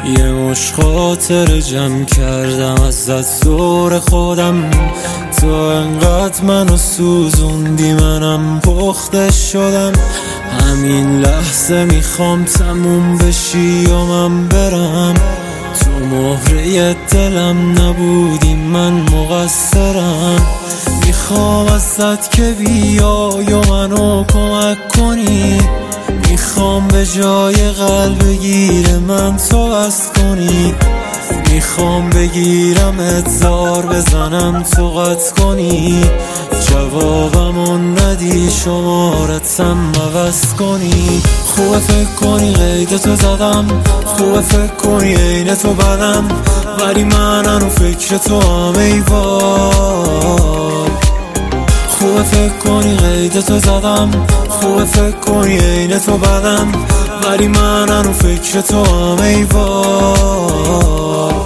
یه مش خاطر جمع کردم ازت دور خودم، تو انقدر منو سوزوندی منم پخته شدم. همین لحظه میخوام تموم بشی و من برم، تو مهره دلم نبودی من مقصرم. میخوام ازت که بیای و منو کمک کنی، میخوام به جای قلب گیر من تو بس کنی. میخوام بگیرم اتزار بزنم تو قطع کنی، جوابمو ندی شمارتم عوض کنی. خوبه فکر کنی قید تو زدم، خوبه فکر کنی عین تو بدم، ولی من هنو فکر تو هم ای وای. خوبه فکر کنی قید تو زدم، خوبه فکر کنی عین تو بدم، ولی من هنو فکر تو هم ای وای.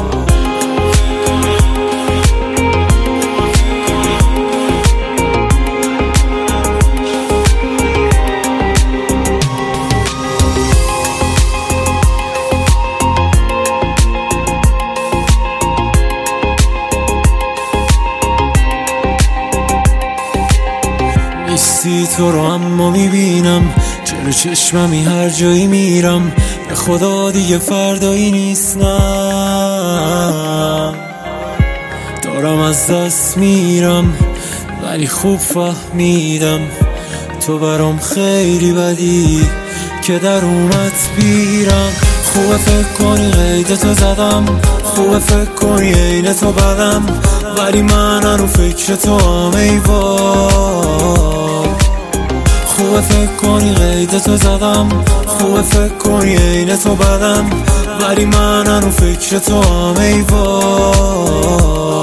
نیستی تو رو اما میبینم، چرا چشممی هر جایی میرم، به خدا دیگه فردایی نیست نه، دارم از دست میرم ولی خوب فهمیدم تو برام خیلی بدی که در اومد بیرم. خوبه فکر کنی قید تو زدم، خوبه فکر کنی عین تو بدم، ولی من هنو فکر تو هم ای وای. خوبه فکر کنی قید تو زدم، خوبه فکر کنی عین تو بدم، ولی من هنو فکر تو هم ای وای.